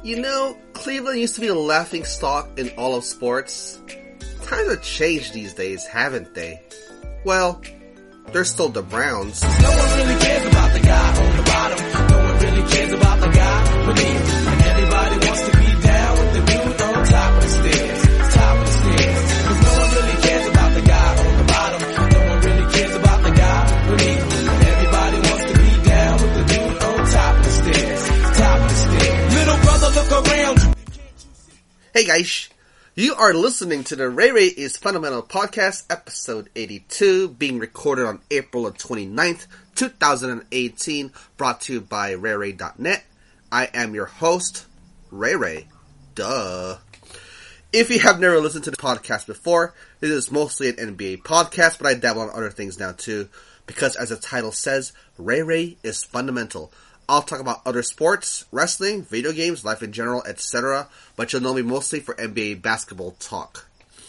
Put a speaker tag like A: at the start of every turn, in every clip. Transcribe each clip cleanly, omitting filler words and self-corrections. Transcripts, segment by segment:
A: You know, Cleveland used to be a laughing stock in all of sports. Times have changed these days, haven't they? Well, they're still the Browns.
B: No one really cares about the guy on the bottom. No one really cares about the guy beneath. And everybody wants to be down with the dude on top of the stairs. Top of the stairs. 'Cause no one really cares about the guy on the bottom. No one really cares about the guy beneath. And everybody wants to be down with the dude on top of the stairs. Top of the stairs. Little brother, look around.
A: Hey guys, you are listening to the Ray Ray is Fundamental Podcast, episode 82, being recorded on April 29th, 2018, brought to you by RayRay.net. I am your host, Ray Ray. Duh. If you have never listened to the podcast before, this is mostly an NBA podcast, but I dabble on other things now too, because as the title says, Ray Ray is fundamental. I'll talk about other sports, wrestling, video games, life in general, etc., but you'll know me mostly for NBA basketball talk.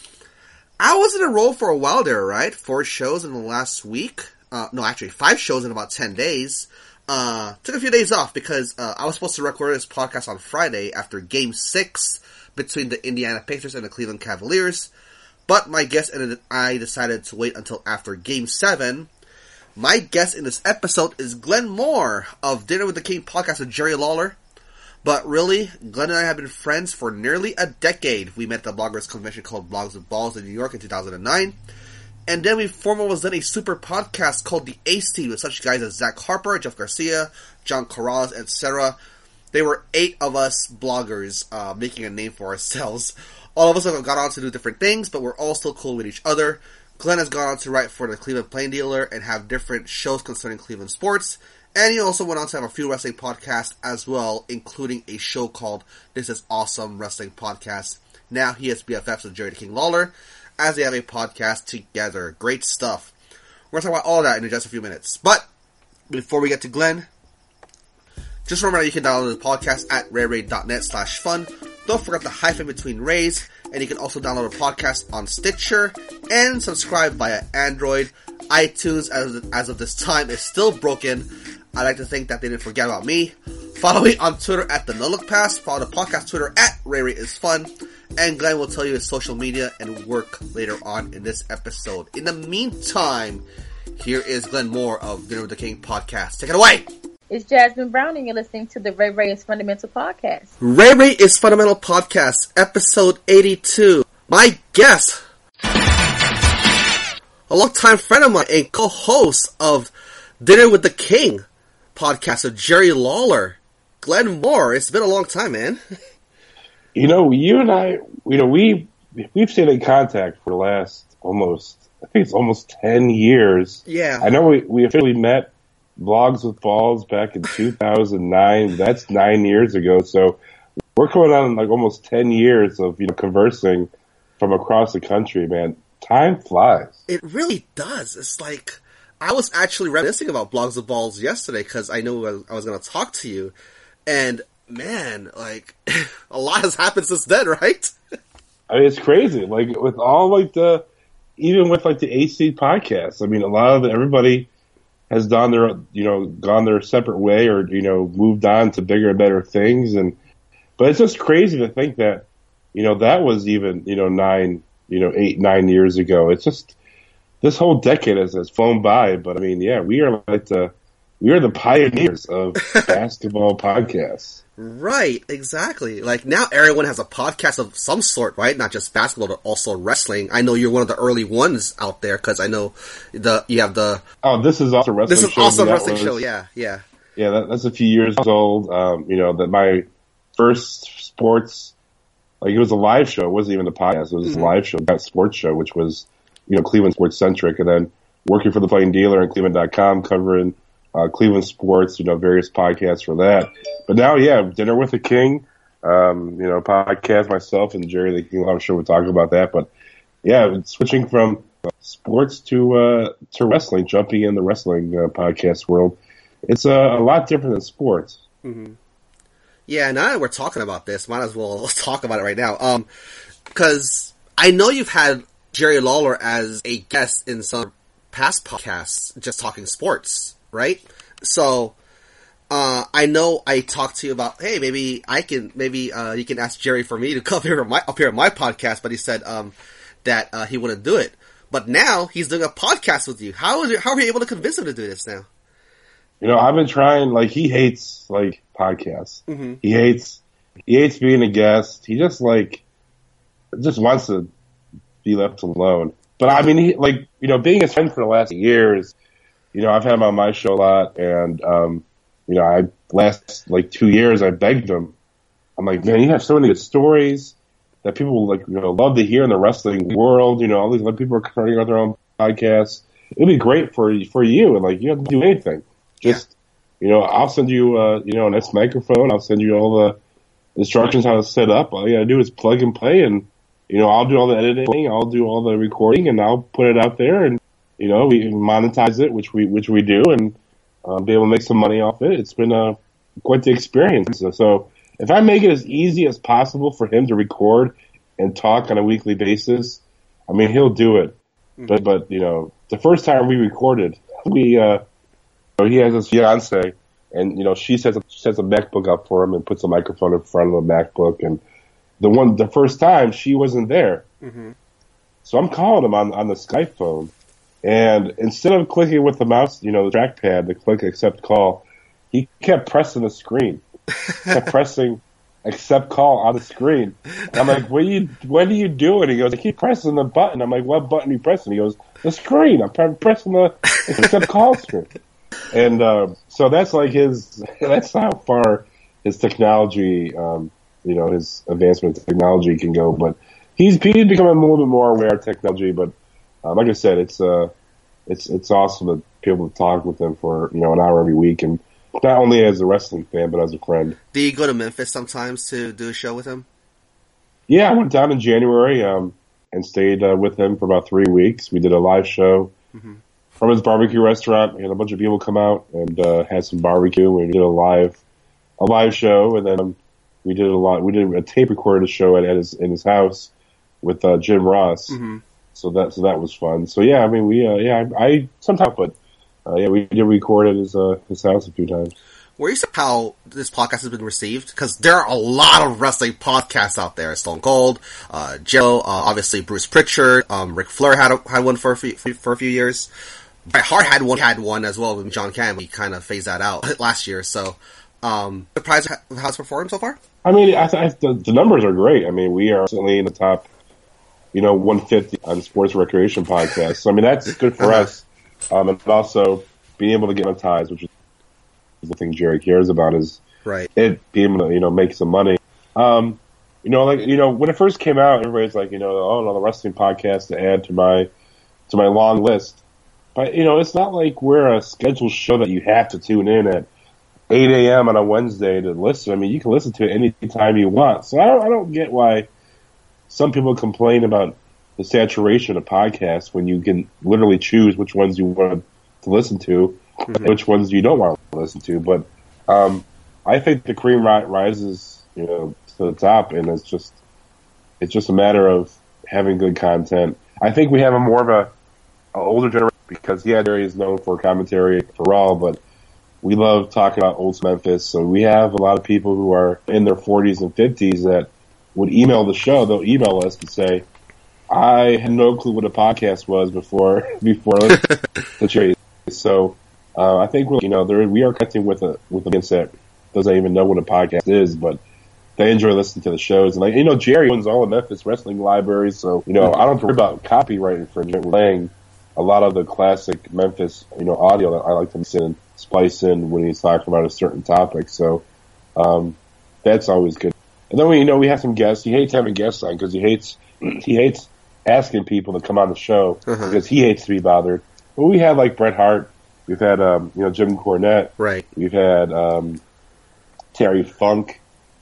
A: I was in a roll for a while there, right? 4 shows in the last week. 5 shows in about 10 days. Took a few days off because I was supposed to record this podcast on Friday after Game 6 between the Indiana Pacers and the Cleveland Cavaliers, but my guest and I decided to wait until after Game 7. My guest in this episode is Glenn Moore of Dinner with the King podcast with Jerry Lawler. But really, Glenn and I have been friends for nearly a decade. We met at the bloggers convention called Blogs with Balls in New York in 2009. And then we formerly was done a super podcast called The Ace Team with such guys as Zach Harper, Jeff Garcia, John Corrales, etc. There were 8 of us bloggers making a name for ourselves. All of us have gone on to do different things, but we're all still cool with each other. Glenn has gone on to write for the Cleveland Plain Dealer and have different shows concerning Cleveland sports. And he also went on to have a few wrestling podcasts as well, including a show called This Is Awesome Wrestling Podcast. Now he has BFFs with Jerry the King Lawler, as they have a podcast together. Great stuff. We're going to talk about all that in just a few minutes. But before we get to Glenn, just remember that you can download the podcast at rayray.net/fun. Don't forget the hyphen between Rays. And you can also download a podcast on Stitcher and subscribe via Android. iTunes, as of this time, is still broken. I like to think that they didn't forget about me. Follow me on Twitter at the No Look Pass. Follow the podcast Twitter at RayRayIsFun. And Glenn will tell you his social media and work later on in this episode. In the meantime, here is Glenn Moore of Dinner with the King podcast. Take it away!
C: It's Jasmine Brown, and you're listening to the Ray Ray is Fundamental Podcast.
A: Ray Ray is Fundamental Podcast, episode 82. My guest, a longtime friend of mine and co-host of Dinner with the King podcast of Jerry Lawler, Glenn Moore. It's been a long time, man.
D: You know, you and I, we've stayed in contact for the last I think it's almost 10 years.
A: Yeah.
D: I know we officially met Blogs with Balls back in 2009. That's 9 years ago. So we're going on like almost 10 years of conversing from across the country, man. Time flies.
A: It really does. It's like, I was actually reminiscing about Blogs with Balls yesterday because I knew I was going to talk to you. And man, like, a lot has happened since then, right?
D: I mean, it's crazy. Like with all even with the AC podcast, I mean, a lot of everybody has done gone their separate way or, moved on to bigger and better things. But it's just crazy to think that, that was even, 8, 9 years ago. It's just, this whole decade has flown by. But I mean, yeah, we are the pioneers of basketball podcasts.
A: Right, exactly. Like, now everyone has a podcast of some sort, right? Not just basketball, but also wrestling. I know you're one of the early ones out there, because I know you have the...
D: Oh, This Is Awesome Wrestling Show.
A: This Is Awesome Wrestling Show, yeah.
D: Yeah, that's a few years old. That my first sports... it was a live show. It wasn't even a podcast. It was a live show, that sports show, which was, Cleveland sports-centric. And then working for the Plain Dealer and Cleveland.com, covering... Cleveland sports, various podcasts for that. But now, yeah, Dinner with the King, podcast, myself and Jerry the King Lawler Show, we're talking about that. But yeah, switching from sports to wrestling, jumping in the wrestling podcast world, it's a lot different than sports.
A: Mm-hmm. Yeah, now that we're talking about this, might as well talk about it right now. Because I know you've had Jerry Lawler as a guest in some past podcasts, just talking sports. Right? So, I know I talked to you about, hey, maybe you can ask Jerry for me to come here up here on my podcast, but he said, that, he wouldn't do it. But now he's doing a podcast with you. How are you able to convince him to do this now?
D: You know, I've been trying, like, he hates, like, podcasts.
A: Mm-hmm.
D: He hates being a guest. He just wants to be left alone. But I mean, he, like, you know, being his friend for the last years, you know, I've had him on my show a lot, and, you know, last, like, 2 years, I begged him. I'm like, man, you have so many good stories that people, like, you know, love to hear in the wrestling world. You know, all these other people are starting out their own podcasts. It'd be great for you, and, like, you don't have to do anything. Just, you know, I'll send you, you know, a nice microphone. I'll send you all the instructions how to set up. All you gotta do is plug and play, and, you know, I'll do all the editing, I'll do all the recording, and I'll put it out there, and, you know, we monetize it, which we do, and be able to make some money off it. It's been quite the experience. So if I make it as easy as possible for him to record and talk on a weekly basis, I mean, he'll do it. But you know, the first time we recorded, he has his fiance, and, you know, she sets a MacBook up for him and puts a microphone in front of the MacBook, and the first time she wasn't there.
A: Mm-hmm.
D: So I'm calling him on the Skype phone, and instead of clicking with the mouse, you know, the trackpad to click accept call, he kept pressing the screen. Kept pressing accept call on the screen. And I'm like, what are you doing? He goes, I keep pressing the button. I'm like, what button are you pressing? He goes, the screen. I'm pressing the accept call screen. And so that's like that's how far his technology, you know, his advancement in technology can go. But he's becoming a little bit more aware of technology. But like I said, it's awesome to be able to talk with him for, you know, an hour every week, and not only as a wrestling fan, but as a friend.
A: Do you go to Memphis sometimes to do a show with him?
D: Yeah, I went down in January and stayed with him for about 3 weeks. We did a live show from his barbecue restaurant. We had a bunch of people come out and had some barbecue. We did a live show, and then we did a tape recorded show in his house with Jim Ross. Mm-hmm. So that was fun. So yeah, I mean, I sometimes, but we did record at his house a few times.
A: Were you surprised how this podcast has been received? Because there are a lot of wrestling podcasts out there. Stone Cold, Joe, obviously Bruce Pritchard, Ric Flair had one for a few years. Bret Hart had one as well with John Cann. We kind of phased that out last year. So, surprised how it's performed so far?
D: I mean, the numbers are great. I mean, we are certainly in the top, you know, 150 on sports recreation podcasts. So I mean, that's good for us. And also being able to get monetized, which is the thing Jerry cares about, is
A: right.
D: It being able to, you know, make some money. You know, like, you know, when it first came out, everybody's like, you know, oh, another wrestling podcast to add to my long list. But, you know, it's not like we're a scheduled show that you have to tune in at 8 a.m. on a Wednesday to listen. I mean, you can listen to it any time you want. So I don't get why some people complain about the saturation of podcasts when you can literally choose which ones you want to listen to, and which ones you don't want to listen to. But I think the cream rises, you know, to the top, and it's just a matter of having good content. I think we have more of an older generation, because Jerry is known for commentary for Raw, but we love talking about old Memphis. So we have a lot of people who are in their 40s and 50s that would email the show. They'll email us and say, I had no clue what a podcast was before the Jerry. So I think we are connecting with a audience that doesn't even know what a podcast is, but they enjoy listening to the shows. And, like, you know, Jerry owns all of Memphis wrestling libraries, so, you know, I don't worry about copyright infringement. We're playing a lot of the classic Memphis, you know, audio that I like to splice in when he's talking about a certain topic. So that's always good. And then we have some guests. He hates having guests on because he hates asking people to come on the show because he hates to be bothered. But we had, like, Bret Hart. We've had Jim Cornette.
A: Right.
D: We've had Terry Funk.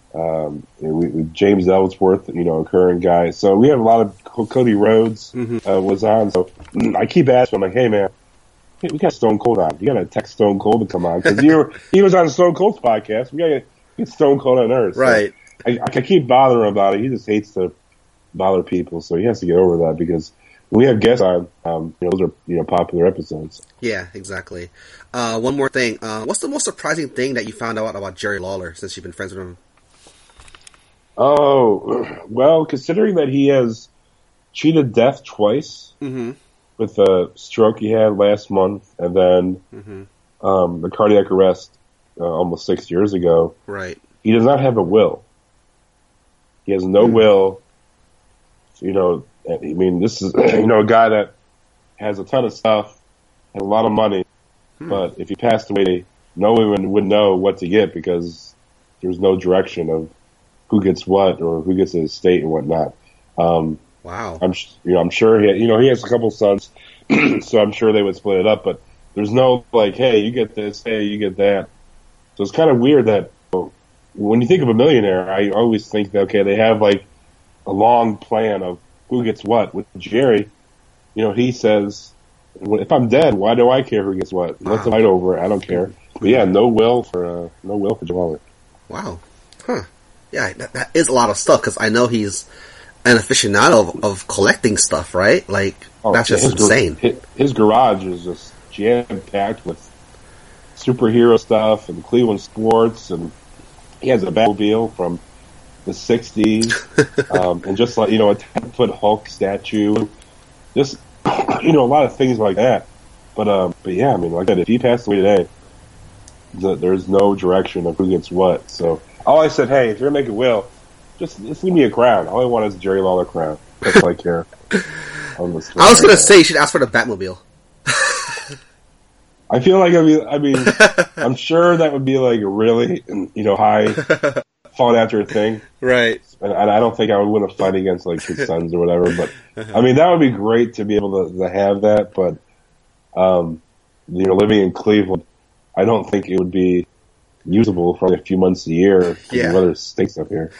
D: James Ellsworth, you know, a current guy. So we have a lot of Cody Rhodes was on. So I keep asking him, like, hey man, we got Stone Cold on. You got to text Stone Cold to come on because he was on Stone Cold's podcast. We got to get Stone Cold on ours.
A: Right.
D: So I keep bothering him about it. He just hates to bother people, so he has to get over that because we have guests on, those are popular episodes.
A: Yeah, exactly. One more thing. What's the most surprising thing that you found out about Jerry Lawler since you've been friends with him?
D: Oh, well, considering that he has cheated death twice with a stroke he had last month, and then the cardiac arrest almost 6 years ago.
A: Right.
D: He does not have a will. He has no will. I mean, this is a guy that has a ton of stuff, has a lot of money, but if he passed away, no one would know what to get because there's no direction of who gets what or who gets his estate and whatnot.
A: Wow.
D: I'm sure he has a couple sons, so I'm sure they would split it up. But there's no like, hey, you get this, hey, you get that. So it's kind of weird that when you think of a millionaire, I always think that okay, they have like a long plan of who gets what. With Jerry, he says, if I'm dead, why do I care who gets what? Let's fight over it. I don't care. But yeah, no will for Jamal.
A: Wow. Huh. Yeah, that is a lot of stuff because I know he's an aficionado of collecting stuff, right? Like, that's just insane.
D: His garage is just jam-packed with superhero stuff and Cleveland sports, and he has a Batmobile from the 60s, and just like, a 10-foot Hulk statue. Just, a lot of things like that. But yeah, I mean, like I said, if he passed away today, there's no direction of who gets what. So all I said, hey, if you're going to make a will, just leave me a crown. All I want is a Jerry Lawler crown. That's all I care.
A: I was going to say you should ask for the Batmobile.
D: I feel like, I mean, I'm sure that would be like a really, high fought after thing.
A: Right.
D: And I don't think I would win a fight against like his sons or whatever, but I mean, that would be great to be able to have that, but, living in Cleveland, I don't think it would be usable for only a few months a year. Yeah. The weather stinks up here.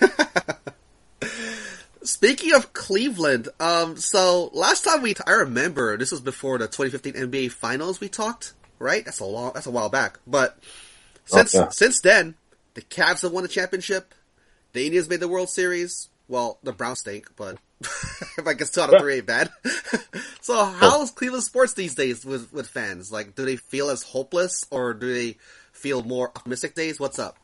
A: Speaking of Cleveland, so last time I remember this was before the 2015 NBA Finals we talked, right? That's a while back. But since then, the Cavs have won the championship. The Indians made the World Series. Well, the Browns stink, but I guess 2 out of 3 ain't bad. So how's Cleveland sports these days with fans? Like, do they feel as hopeless or do they feel more optimistic days? What's up?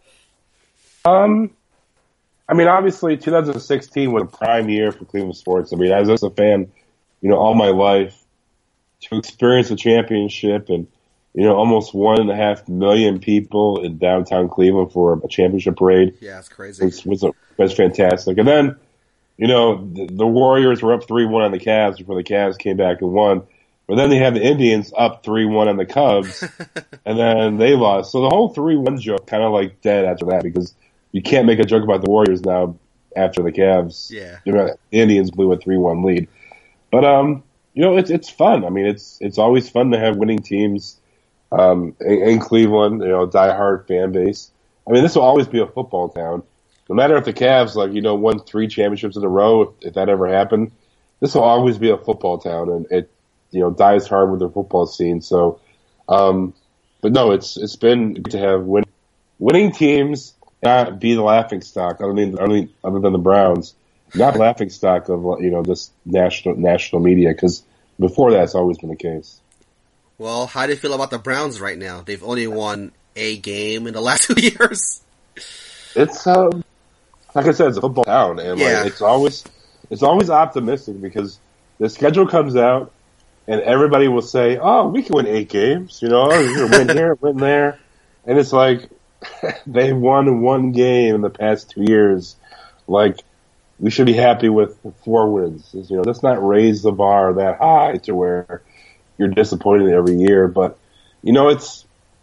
D: I mean, obviously 2016 was a prime year for Cleveland sports. I mean, as a fan, all my life to experience a championship and, almost 1.5 million people in downtown Cleveland for a championship parade.
A: Yeah, it's crazy.
D: Was fantastic. And then, the Warriors were up 3-1 on the Cavs before the Cavs came back and won. But then they had the Indians up 3-1 on the Cubs, and then they lost. So the whole 3-1 joke kind of like dead after that because you can't make a joke about the Warriors now after the Cavs.
A: Yeah.
D: The Indians blew a 3-1 lead. But, it's fun. I mean, it's always fun to have winning teams in Cleveland, diehard fan base. I mean, this will always be a football town. No matter if the Cavs, won 3 championships in a row, if that ever happened, this will always be a football town, and it, dies hard with the football scene. So, but no, it's been good to have winning teams not be the laughing stock. Other than the Browns, not the laughing stock of just national media. Because before that, it's always been the case.
A: Well, how do you feel about the Browns right now? They've only won a game in the last 2 years.
D: It's like I said, it's a football town, and it's always optimistic because the schedule comes out. And everybody will say, "Oh, we can win 8 games." We're gonna win here, win there, and it's like they won 1 game in the past 2 years. Like we should be happy with 4 wins. Let's not raise the bar that high to where you're disappointed every year. But it's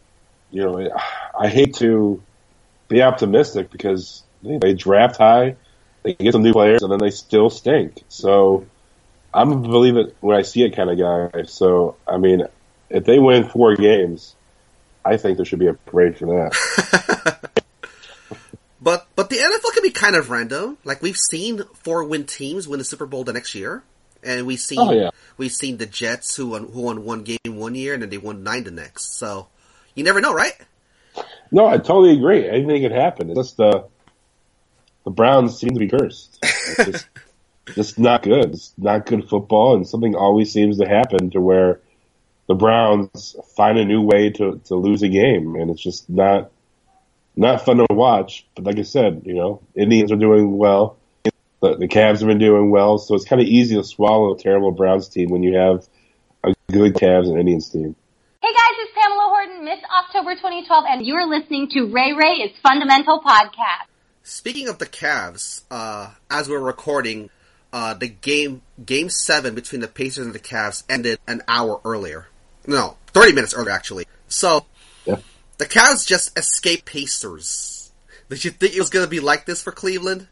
D: I hate to be optimistic because they draft high, they get some new players, and then they still stink. So. I'm a believe it when I see it kind of guy. So, I mean, if they win 4 games, I think there should be a parade for that.
A: But the NFL can be kind of random. Like we've seen 4-win teams win the Super Bowl the next year, and we've seen the Jets who won 1 game 1 year and then they won 9 the next. So you never know, right?
D: No, I totally agree. Anything could happen. It's just the Browns seem to be cursed. just not good. It's not good football, and something always seems to happen to where the Browns find a new way to lose a game, and it's just not fun to watch. But like I said, Indians are doing well. The Cavs have been doing well, so it's kind of easy to swallow a terrible Browns team when you have a good Cavs and Indians team.
E: Hey guys, it's Pamela Horton, Miss October 2012, and you're listening to Ray Ray is Fundamental Podcast.
A: Speaking of the Cavs, as we're recording, the game 7 between the Pacers and the Cavs ended an hour earlier. No, 30 minutes earlier, actually. So,
D: yeah.
A: The Cavs just escaped Pacers. Did you think it was going to be like this for Cleveland?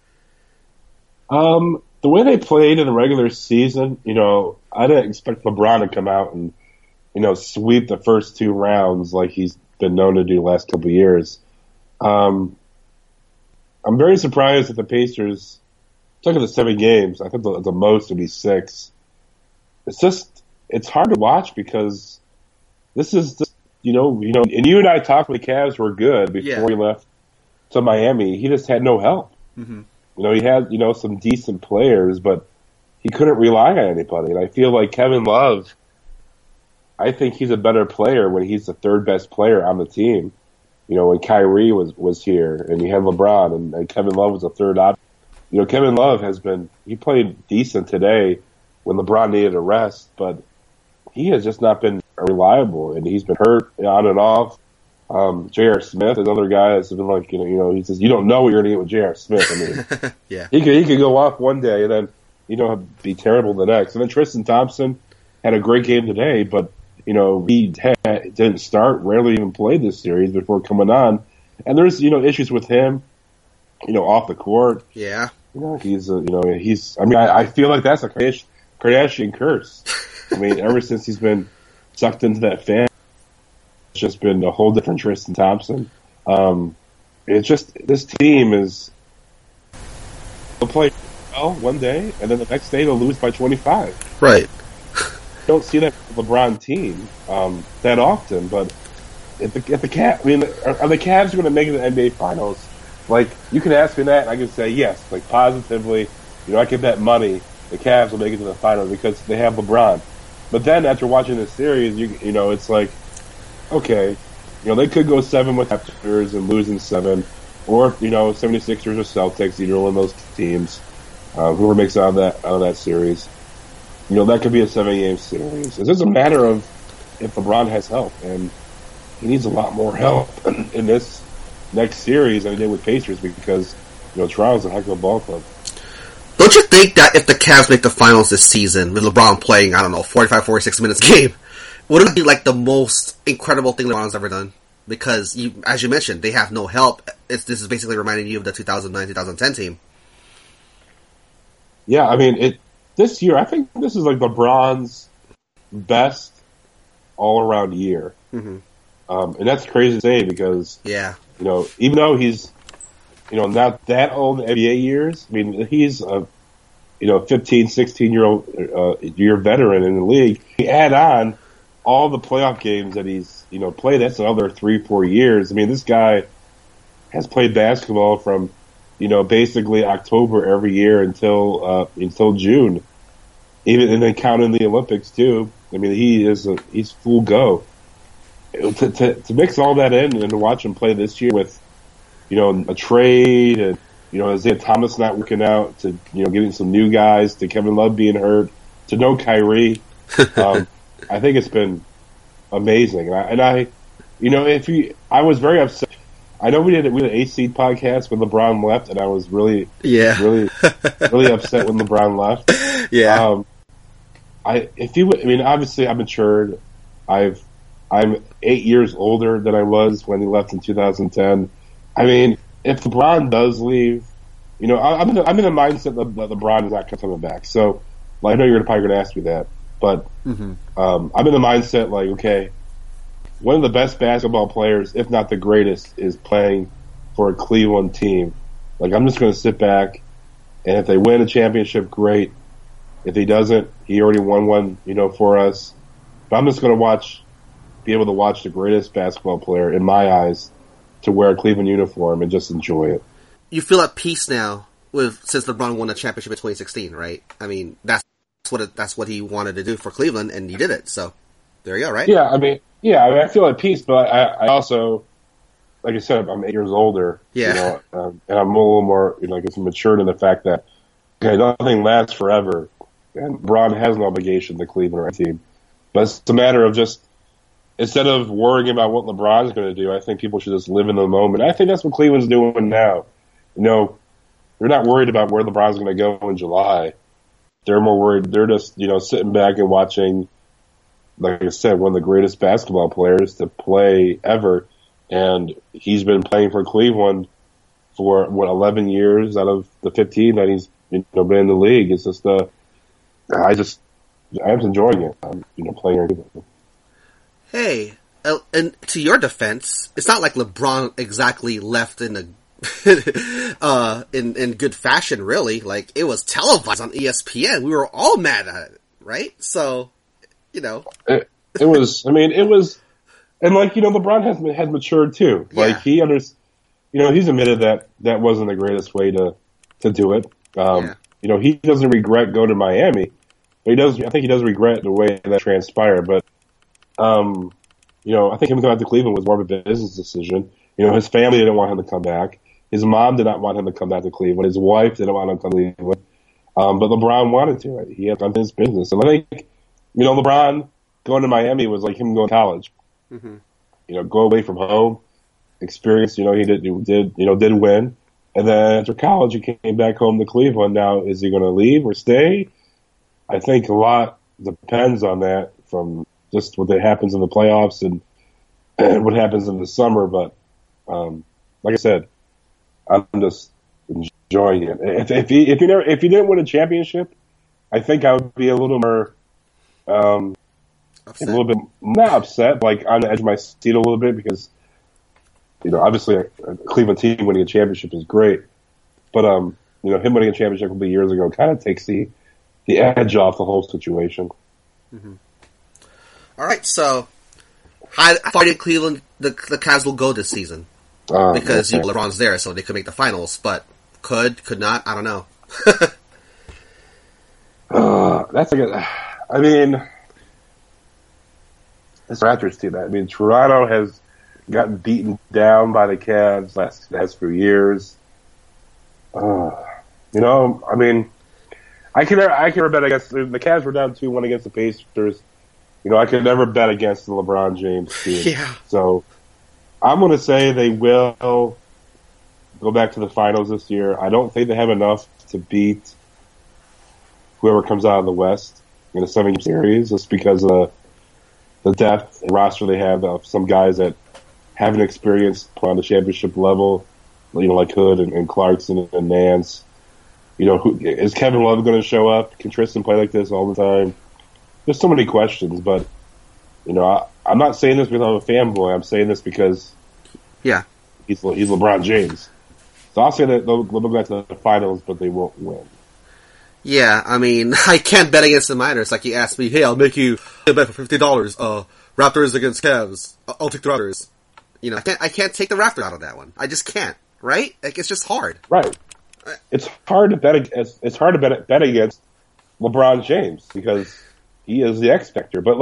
D: The way they played in the regular season, I didn't expect LeBron to come out and, sweep the first 2 rounds like he's been known to do the last couple of years. I'm very surprised that the Pacers took it to 7 games. I think the most would be 6. It's hard to watch because this is just, and you and I talked when the Cavs were good before he left to Miami. He just had no help.
A: Mm-hmm.
D: He had, some decent players, but he couldn't rely on anybody. And I feel like Kevin Love, I think he's a better player when he's the 3rd best player on the team. When Kyrie was here and you had LeBron and Kevin Love was the 3rd option. Kevin Love he played decent today when LeBron needed a rest, but he has just not been reliable, and he's been hurt on and off. J.R. Smith, another guy that's been like, he says, you don't know what you're going to get with J.R. Smith. I mean,
A: yeah.
D: He could go off one day and then, be terrible the next. And then Tristan Thompson had a great game today, but, he didn't start, rarely even played this series before coming on. And there's, issues with him, off the court.
A: Yeah.
D: I feel like that's a Kardashian curse. I mean, ever since he's been sucked into that fan, it's just been a whole different Tristan Thompson. It's just, this team they'll play well one day, and then the next day they'll lose by 25.
A: Right.
D: Don't see that LeBron team that often, but if the Cavs, are the Cavs going to make it to the NBA Finals? Like, you can ask me that, and I can say yes, like positively. I can bet money the Cavs will make it to the Finals because they have LeBron. But then after watching this series, it's like, okay, they could go 7 with Raptors and lose in 7, or 76ers or Celtics, either one of those teams, whoever makes it out of that series. That could be a 7-game series. It's just a matter of if LeBron has help, and he needs a lot more help in this next series than he did with Pacers because Toronto's a heck of a ball club.
A: Don't you think that if the Cavs make the finals this season with LeBron playing, 45, 46 minutes a game, wouldn't it be like the most incredible thing LeBron's ever done? Because, as you mentioned, they have no help. This is basically reminding you of the 2009-2010 team.
D: Yeah, this year, I think this is like LeBron's best all-around year.
A: Mm-hmm.
D: And that's crazy to say because,
A: yeah,
D: even though he's, not that old in NBA years, he's a, 15, 16-year-old year veteran in the league. You add on all the playoff games that he's, played, that's another 3-4 years. This guy has played basketball from, basically October every year until June. And then counting the Olympics too. He's full go. To mix all that in and to watch him play this year with, a trade and, Isaiah Thomas not working out to, getting some new guys, to Kevin Love being hurt, to no Kyrie. I think it's been amazing. I was very upset. I know we did an 8-seed podcast when LeBron left, and I was really upset when LeBron left.
A: Yeah.
D: Obviously I'm matured. I'm 8 years older than I was when he left in 2010. If LeBron does leave, I'm in the mindset that LeBron is not coming back. So, I know you're probably going to ask me that, but
A: mm-hmm.
D: I'm in the mindset okay, one of the best basketball players, if not the greatest, is playing for a Cleveland team. I'm just going to sit back, and if they win a championship, great. If he doesn't, he already won one, for us. But I'm just going to be able to watch the greatest basketball player, in my eyes, to wear a Cleveland uniform and just enjoy it.
A: You feel at peace now since LeBron won the championship in 2016, right? I mean, that's what he wanted to do for Cleveland, and he did it. So there you go, right?
D: Yeah, I mean, I feel at peace, but I also, like I said, I'm 8 years older.
A: Yeah.
D: You know, and I'm a little more, I guess, matured in the fact that nothing lasts forever, and LeBron has an obligation to the Cleveland team. But it's a matter of just, instead of worrying about what LeBron's going to do, I think people should just live in the moment. I think that's what Cleveland's doing now. You know, they're not worried about where LeBron's going to go in July. They're more worried. They're just, sitting back and watching, like I said, one of the greatest basketball players to play ever. And he's been playing for Cleveland for, 11 years out of the 15 that he's been in the league. It's just, I'm enjoying it. I'm, playing here.
A: Hey, and to your defense, it's not like LeBron exactly left in a in good fashion, really. Like, it was televised on ESPN. We were all mad at it, right? So,
D: It was, and LeBron has matured too.
A: Yeah.
D: Like, he's admitted that wasn't the greatest way to do it. He doesn't regret going to Miami, but I think he does regret the way that transpired. But, I think him coming out to Cleveland was more of a business decision. His family didn't want him to come back. His mom did not want him to come back to Cleveland. His wife didn't want him to come to Cleveland. But LeBron wanted to. He had done his business. And I think, LeBron going to Miami was like him going to college. Mm-hmm. Go away from home, experience, he did win. And then after college, he came back home to Cleveland. Now, is he going to leave or stay? I think a lot depends on that, from just what happens in the playoffs and what happens in the summer. But, like I said, I'm just enjoying it. If you didn't win a championship, I think I would be a little more, a little bit not upset, like on the edge of my seat a little bit, because obviously a Cleveland team winning a championship is great, but him winning a championship a couple of years ago kind of takes the edge off the whole situation.
A: Mm-hmm. All right, so how far did Cleveland the Cavs will go this season? Because LeBron's there, so they could make the finals, but could not. I don't know.
D: That's a good. This Raptors team. Toronto has gotten beaten down by the Cavs last few years. I can never bet against the Cavs. Were down 2-1 against the Pacers. I could never bet against the LeBron James team.
A: Yeah.
D: So I'm going to say they will go back to the finals this year. I don't think they have enough to beat whoever comes out of the West in a 7-game series, just because of the depth and roster they have of some guys that haven't experienced on the championship level, like Hood and Clarkson and Nance. Is Kevin Love going to show up? Can Tristan play like this all the time? There's so many questions, but I'm not saying this because I'm a fanboy. I'm saying this because he's LeBron James. So I'll say that they'll go back to the finals, but they won't win.
A: Yeah, I can't bet against them either. It's like you asked me, hey, I'll make you a bet for $50. Raptors against Cavs. I'll take the Raptors. I can't take the Raptors out of that one. I just can't. Right? Like, it's just hard.
D: Right. It's hard to bet against. It's hard to bet against LeBron James because he is the X factor. But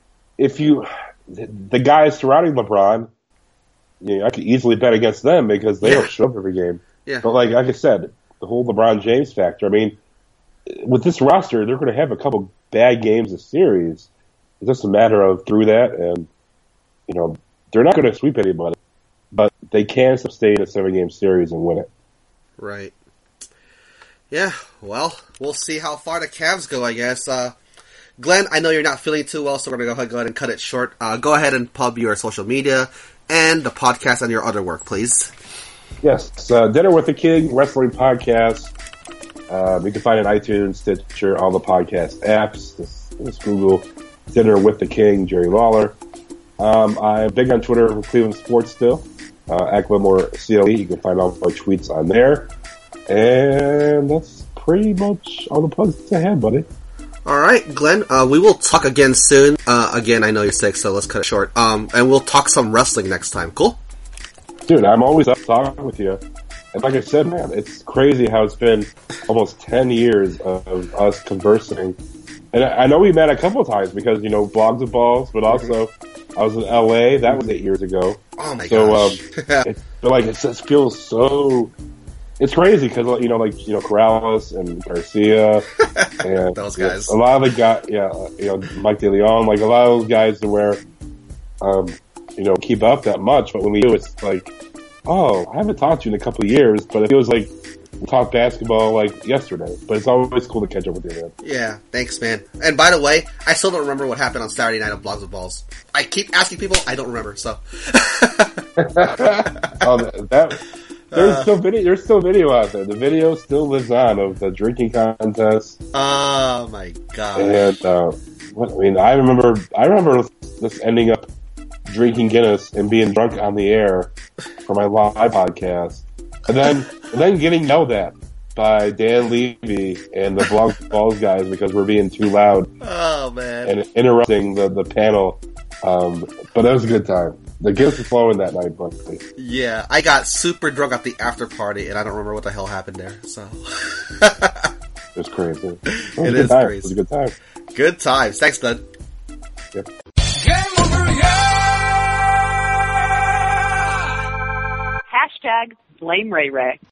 D: the guys surrounding LeBron, I could easily bet against them because they don't show up every game.
A: Yeah.
D: But like I said, the whole LeBron James factor. With this roster, they're going to have a couple bad games a series. It's just a matter of through that, and they're not going to sweep anybody, but they can sustain a 7-game series and win it.
A: Right. Yeah, well, we'll see how far the Cavs go, I guess. Glenn, I know you're not feeling too well, so we're going to go ahead and cut it short. Go ahead and pub your social media and the podcast and your other work, please.
D: Yes, Dinner with the King Wrestling Podcast. You can find it on iTunes, Stitcher, all the podcast apps. Just Google Dinner with the King, Jerry Lawler. I'm big on Twitter for Cleveland Sports still. At Glenmore CLE. You can find all my tweets on there. And that's pretty much all the plugs I have, buddy.
A: All right, Glenn, we will talk again soon. Again, I know you're sick, so let's cut it short. And we'll talk some wrestling next time. Cool?
D: Dude, I'm always up talking with you. And like I said, man, it's crazy how it's been almost 10 years of us conversing. And I know we met a couple of times because, you know, Blogs of Balls, but also I was in LA. That was 8 years ago.
A: Oh my
D: So,
A: gosh.
D: it just feels so, it's crazy because, you know, Corrales and Garcia and
A: Those guys.
D: a lot of the guys, Mike DeLeon, like a lot of those guys to where, keep up that much. But when we do, it's like, oh, I haven't talked to you in a couple of years, but it feels like we talked basketball like yesterday. But it's always cool to catch up with you, man.
A: Yeah, thanks, man. And by the way, I still don't remember what happened on Saturday night on Blogs of Balls. I keep asking people, I don't remember, so.
D: There's still video out there. The video still lives on of the drinking contest.
A: Oh my god.
D: And I remember this ending up drinking Guinness and being drunk on the air for my live podcast, and then getting yelled at by Dan Levy and the Blog Balls guys because we're being too loud.
A: Oh man.
D: And interrupting the panel. But it was a good time. The Guinness was flowing that night, but
A: yeah, I got super drunk at the after party, and I don't remember what the hell happened there. So
D: it was crazy.
A: It is crazy.
D: It was a good time.
A: Good times. Thanks, bud.
D: Yep.
B: Game over, yeah!
F: Hashtag blame Ray Ray.